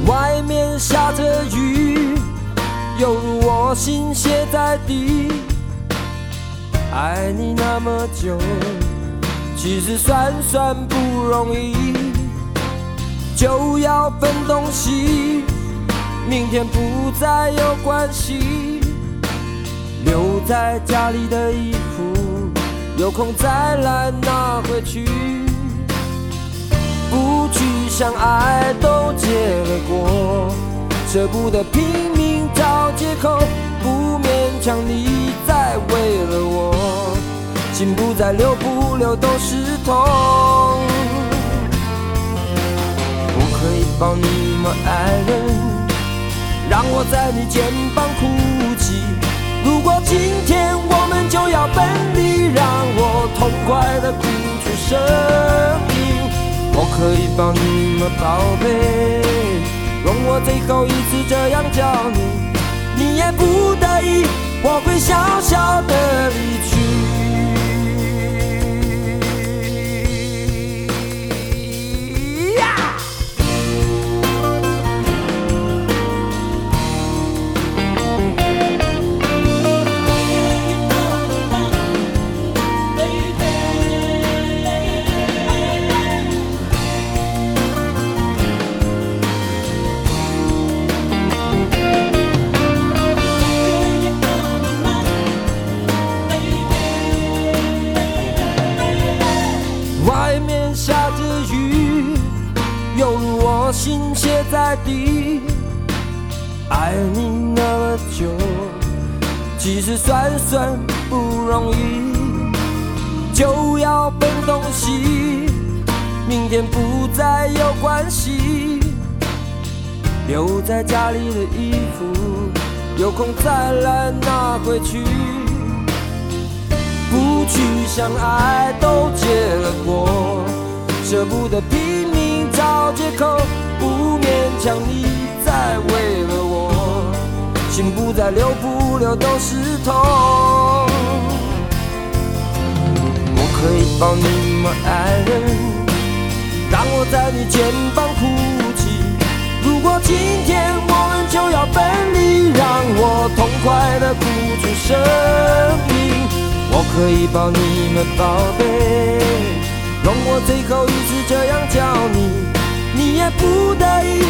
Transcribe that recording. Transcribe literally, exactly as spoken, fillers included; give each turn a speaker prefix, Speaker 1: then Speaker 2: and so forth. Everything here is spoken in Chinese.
Speaker 1: 外面下着雨，犹如我心血在地。爱你那么久，其实算算不容易，就要分东西，明天不再有关系。留在家里的衣服，有空再来拿回去。不去想爱都结了果，舍不得拼命找借口，不勉强你再为了我，心不再流不流都是痛。我可以抱你吗爱人，让我在你肩膀哭泣。如果今天我们就要分离，让我痛快地哭出声音。我可以抱你吗宝贝，容我最后一次这样叫你，你也不得已，我会小小的离去。下着雨，犹如我心血在地。爱你那么久，其实算算不容易，就要分东西，明天不再有关系。留在家里的衣服，有空再来拿回去。不去想爱都结了果，舍不得拼命找借口，不勉强你再为了我，心不再流不流都是痛。我可以抱你吗爱人，让我在你肩膀哭泣。如果今天我们就要分离，让我痛快地哭出声音。我可以抱你吗宝贝，容我最后一次这样叫你，你也不得已，